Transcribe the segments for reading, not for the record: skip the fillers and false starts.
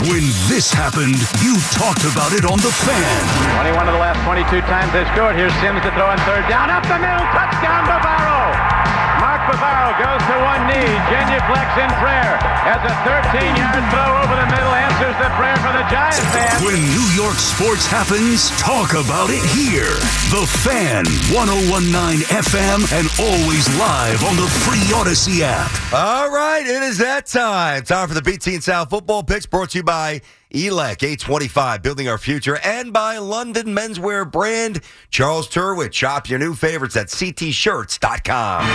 When this happened, you talked about it on The Fan. 21 of the last 22 times they scored. Here's Sims to throw on third down. Up the middle. Touchdown, Bavaro. Mark Bavaro goes to one knee. Genuflex in prayer. Has a 13-yard throw over the middle. Answers the prayer for the Giants fans. When New York sports happens, talk about it here. The Fan, 101.9 FM, and always live on the free Odyssey app. All right, it is that time. Time for the BT and South football picks, brought to you by ELEC 825, Building Our Future, and by London Menswear brand Charles Turwitt. Shop your new favorites at ctshirts.com.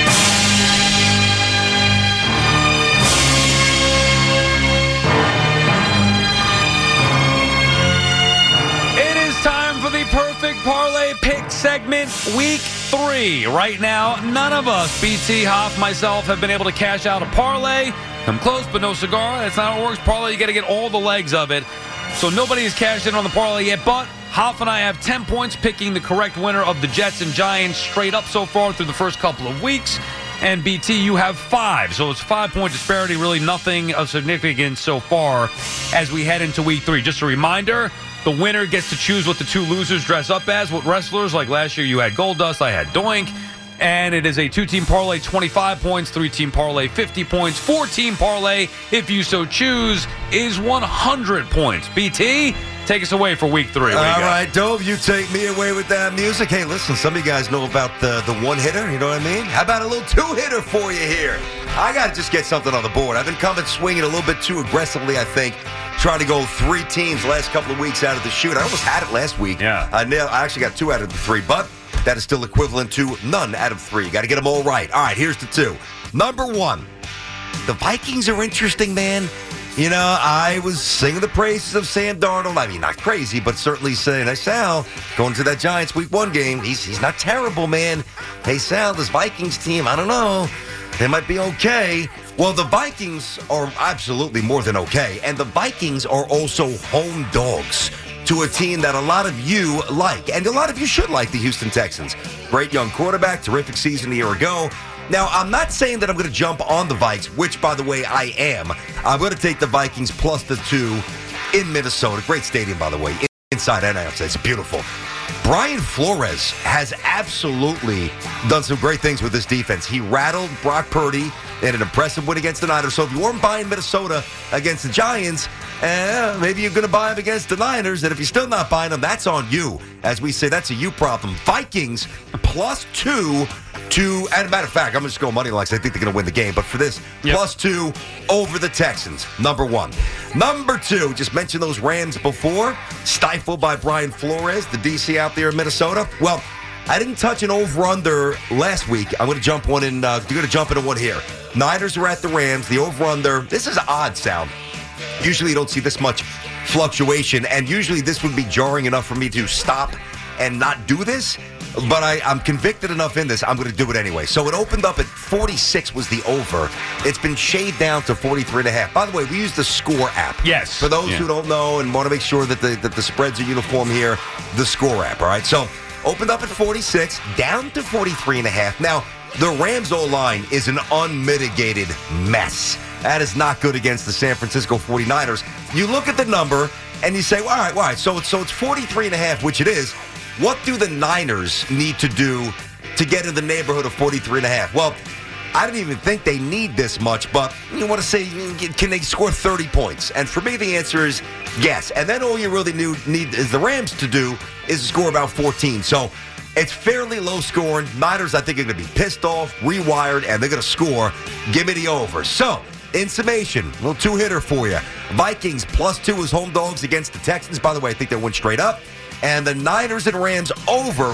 It is time for the Perfect Parlay Pick segment, Week 3. Right now, none of us, BT, Hoff, myself, have been able to cash out a parlay. I'm close, but no cigar. That's not how it works. Parlay, you got to get all the legs of it. So nobody has cashed in on the parlay yet, but Hoff and I have 10 points picking the correct winner of the Jets and Giants straight up so far through the first couple of weeks. And BT, you have 5. So it's a 5-point disparity, really nothing of significance so far as we head into Week 3. Just a reminder, the winner gets to choose what the two losers dress up as. What wrestlers, like last year you had Goldust, I had Doink. And it is a 2-team parlay, 25 points, 3-team parlay, 50 points, 4-team parlay, if you so choose, is 100 points. BT, take us away for Week 3. All right, Dove, you take me away with that music. Hey, listen, some of you guys know about the one-hitter, you know what I mean? How about a little two-hitter for you here? I got to just get something on the board. I've been coming swinging a little bit too aggressively, I think, trying to go 3 teams last couple of weeks out of the chute. I almost had it last week. Yeah. I actually got 2 out of the 3, but that is still equivalent to none out of 3. Got to get them all right. All right, here's the 2. Number 1, the Vikings are interesting, man. You know, I was singing the praises of Sam Darnold. I mean, not crazy, but certainly saying, hey, Sal, going to that Giants Week 1 game, he's not terrible, man. Hey, Sal, this Vikings team, I don't know. They might be okay. Well, the Vikings are absolutely more than okay, and the Vikings are also home dogs to a team that a lot of you like, and a lot of you should like, the Houston Texans. Great young quarterback, terrific season a year ago. Now, I'm not saying that I'm going to jump on the Vikes, which, by the way, I am. I'm going to take the Vikings plus the 2 in Minnesota. Great stadium, by the way, inside and outside. It's beautiful. Brian Flores has absolutely done some great things with this defense. He rattled Brock Purdy in an impressive win against the Niners. So if you weren't buying Minnesota against the Giants, maybe you're going to buy them against the Niners. And if you're still not buying them, that's on you. As we say, that's a you problem. Vikings plus 2 to, and a matter of fact, I'm just going money lines. I think they're going to win the game. But for this, plus 2 over the Texans. Number 1. Number 2, just mentioned those Rams before. Stifled by Brian Flores, the DC out there in Minnesota. Well, I didn't touch an over-under last week. I'm going to jump one in. You're going to jump into one here. Niners are at the Rams. The over-under. This is odd sound. Usually you don't see this much fluctuation, and usually this would be jarring enough for me to stop and not do this. But I'm convicted enough in this, I'm going to do it anyway. So it opened up at 46 was the over. It's been shaved down to 43.5. By the way, we use the Score app. Yes. For those who don't know and want to make sure that the spreads are uniform here, the Score app, all right? So opened up at 46, down to 43.5. Now, the Rams O-line is an unmitigated mess. That is not good against the San Francisco 49ers. You look at the number and you say, well, all right, so it's 43.5, which it is. What do the Niners need to do to get in the neighborhood of 43.5? Well, I don't even think they need this much, but you want to say, can they score 30 points? And for me, the answer is yes. And then all you really need is the Rams to do is score about 14. So it's fairly low scoring. Niners, I think, are going to be pissed off, rewired, and they're going to score. Give me the over. So, in summation, a little two-hitter for you. Vikings plus 2 as home dogs against the Texans. By the way, I think they win straight up. And the Niners and Rams over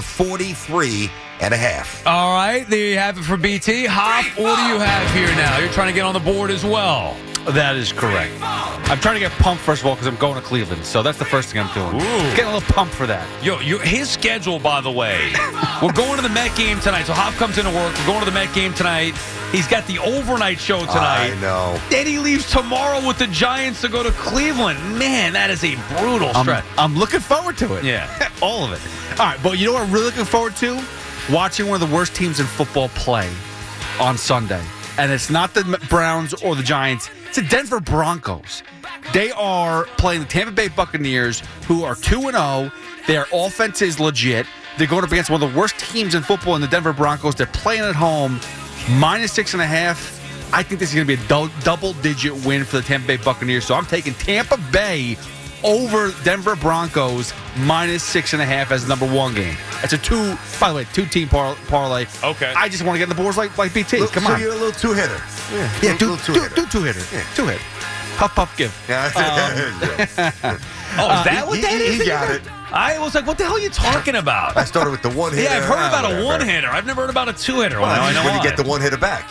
43.5. All right, there you have it for BT. Hoff, what do you have here now? You're trying to get on the board as well. That is correct. I'm trying to get pumped, first of all, because I'm going to Cleveland. So that's the first thing I'm doing. Ooh. Getting a little pumped for that. His schedule, by the way. We're going to the Met game tonight. So Hoff comes into work. We're going to the Met game tonight. He's got the overnight show tonight. I know. Then he leaves tomorrow with the Giants to go to Cleveland. Man, that is a brutal stretch. I'm looking forward to it. Yeah. All of it. All right, but you know what I'm really looking forward to? Watching one of the worst teams in football play on Sunday. And it's not the Browns or the Giants. It's the Denver Broncos. They are playing the Tampa Bay Buccaneers, who are 2-0. Their offense is legit. They're going up against one of the worst teams in football in the Denver Broncos. They're playing at home, -6.5. I think this is going to be a double-digit win for the Tampa Bay Buccaneers. So I'm taking Tampa Bay over Denver Broncos -6.5 as the number one game. It's a two-team parlay. Okay. I just want to get in the boards like BT. Come so on. you're a little two-hitter. Yeah, do two-hitter. two-hitter. Yeah. Two-hit. Puff, puff, give. Yeah. Oh, is that what that is? He got it. I was like, what the hell are you talking about? I started with the one hitter. Yeah, I've heard about a whatever. one-hitter. I've never heard about a two-hitter. Well, Well, now I know when why. you get the one hitter back.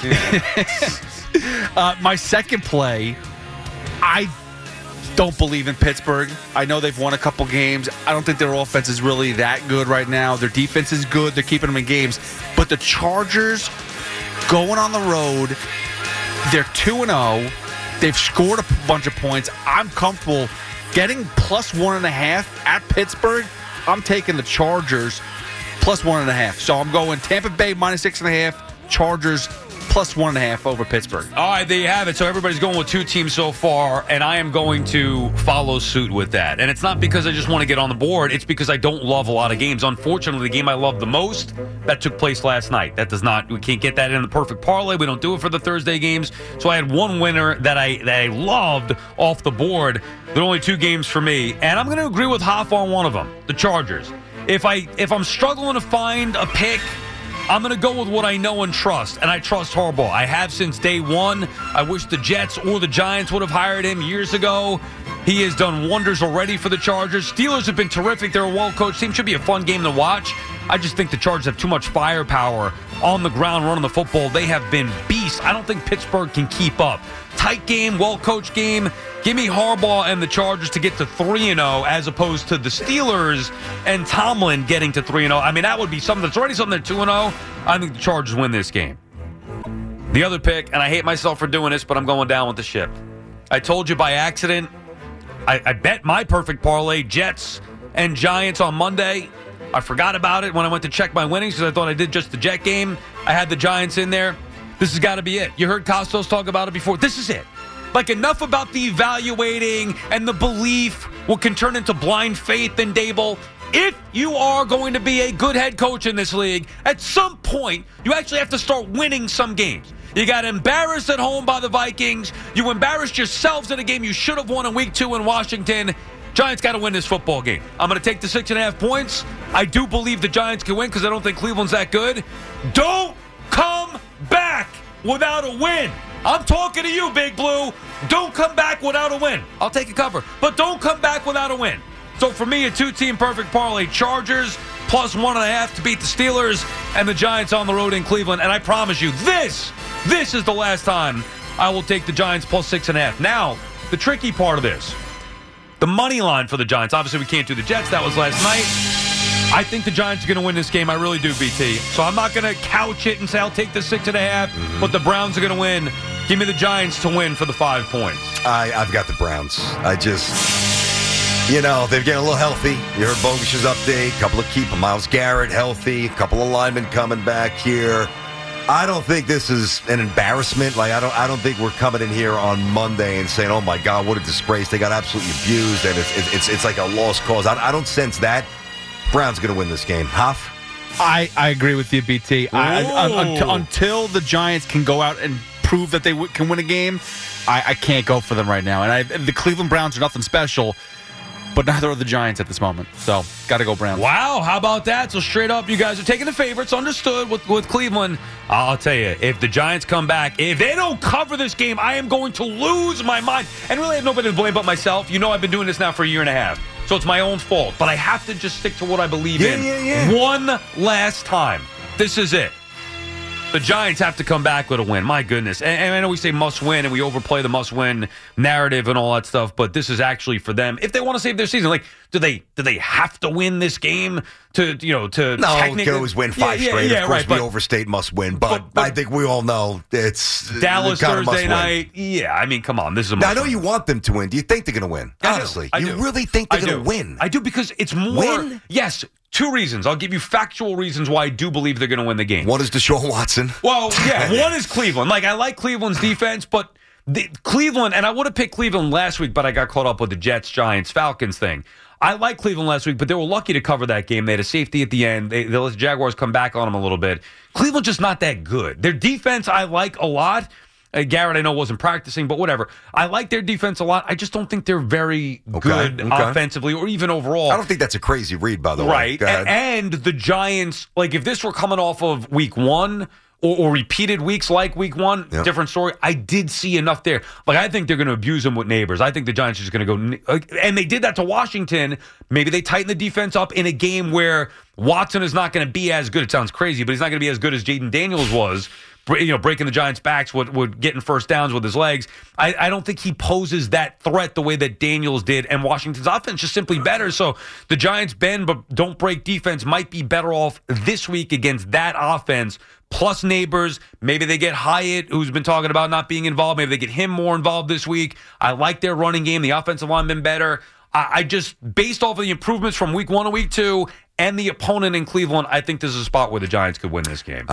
My second play, I don't believe in Pittsburgh. I know they've won a couple games. I don't think their offense is really that good right now. Their defense is good. They're keeping them in games. But the Chargers going on the road, they're 2-0. They've scored a bunch of points. I'm comfortable getting +1.5 at Pittsburgh. I'm taking the Chargers +1.5. So I'm going Tampa Bay -6.5, Chargers +1.5 over Pittsburgh. All right, there you have it. So everybody's going with two teams so far, and I am going to follow suit with that. And it's not because I just want to get on the board. It's because I don't love a lot of games. Unfortunately, the game I love the most, that took place last night. We can't get that in the perfect parlay. We don't do it for the Thursday games. So I had one winner that I loved off the board. There are only two games for me, and I'm going to agree with Hoff on one of them, the Chargers. If I'm struggling to find a pick, I'm going to go with what I know and trust, and I trust Harbaugh. I have since day one. I wish the Jets or the Giants would have hired him years ago. He has done wonders already for the Chargers. Steelers have been terrific. They're a well-coached team. Should be a fun game to watch. I just think the Chargers have too much firepower on the ground running the football. They have been beasts. I don't think Pittsburgh can keep up. Tight game, well-coached game. Give me Harbaugh and the Chargers to get to 3-0 as opposed to the Steelers and Tomlin getting to 3-0. I mean, that would be something that's already something they're 2-0. I think the Chargers win this game. The other pick, and I hate myself for doing this, but I'm going down with the ship. I told you by accident, I bet my perfect parlay, Jets and Giants on Monday. I forgot about it when I went to check my winnings because I thought I did just the Jet game. I had the Giants in there. This has got to be it. You heard Costos talk about it before. This is it. Like, enough about the evaluating and the belief what can turn into blind faith in Dable. If you are going to be a good head coach in this league, at some point, you actually have to start winning some games. You got embarrassed at home by the Vikings. You embarrassed yourselves in a game you should have won in Week 2 in Washington. Giants got to win this football game. I'm going to take the 6.5 points. I do believe the Giants can win because I don't think Cleveland's that good. Don't come back without a win. I'm talking to you, Big Blue. Don't come back without a win. I'll take a cover, but don't come back without a win. So for me, a two-team perfect parlay, Chargers +1.5 to beat the Steelers and the Giants on the road in Cleveland. And I promise you, this is the last time I will take the Giants +6.5. Now, the tricky part of this, the money line for the Giants. Obviously, we can't do the Jets. That was last night. I think the Giants are going to win this game. I really do, BT. So I'm not going to couch it and say I'll take the 6.5, but the Browns are going to win. Give me the Giants to win for the 5 points. I've got the Browns. they're getting a little healthy. You heard Bogus's update. Couple of keep Myles Garrett healthy. Couple of linemen coming back here. I don't think this is an embarrassment. Like, I don't think we're coming in here on Monday and saying, "Oh my God, what a disgrace! They got absolutely abused," and it's like a lost cause. I don't sense that. Browns going to win this game. Huff? I agree with you, BT. Until the Giants can go out and prove that they can win a game, I can't go for them right now. And the Cleveland Browns are nothing special, but neither are the Giants at this moment. So, got to go Browns. Wow, how about that? So straight up, you guys are taking the favorites. Understood with Cleveland. I'll tell you, if the Giants come back, if they don't cover this game, I am going to lose my mind. And really, I have nobody to blame but myself. You know I've been doing this now for a year and a half. So it's my own fault. But I have to just stick to what I believe in. Yeah. One last time. This is it. The Giants have to come back with a win. My goodness. And I know we say must win and we overplay the must win narrative and all that stuff, but this is actually for them. If they want to save their season, like, do they have to win this game to No, technically can always win 5 straight. Yeah, of course, right, we overstate must win, but I think we all know it's Dallas kind of Thursday must win. night. Yeah, I mean, come on. This is a Now, I must know win. you want them to win. Do you think they're going to win? I Honestly, do. you really think they're going to win? I do, because it's more. Win? Yes, 2 reasons. I'll give you factual reasons why I do believe they're going to win the game. One is Deshaun Watson. Well, yeah, one is Cleveland. Like, I like Cleveland's defense, but Cleveland, and I would have picked Cleveland last week, but I got caught up with the Jets, Giants, Falcons thing. I like Cleveland last week, but they were lucky to cover that game. They had a safety at the end. They let the Jaguars come back on them a little bit. Cleveland's just not that good. Their defense I like a lot. Garrett, I know, wasn't practicing, but whatever. I like their defense a lot. I just don't think they're very good offensively or even overall. I don't think that's a crazy read, by the way. Right. And the Giants, like if this were coming off of week one or repeated weeks like week one, different story. I did see enough there. Like I think they're going to abuse them with neighbors. I think the Giants are just going to go. And they did that to Washington. Maybe they tighten the defense up in a game where Watson is not going to be as good. It sounds crazy, but he's not going to be as good as Jaden Daniels was. Breaking the Giants' backs, would getting first downs with his legs. I don't think he poses that threat the way that Daniels did, and Washington's offense is simply better. So the Giants bend but don't break defense might be better off this week against that offense. Plus neighbors, maybe they get Hyatt, who's been talking about not being involved. Maybe they get him more involved this week. I like their running game. The offensive line been better. I just, based off of the improvements from week one to week two and the opponent in Cleveland, I think this is a spot where the Giants could win this game.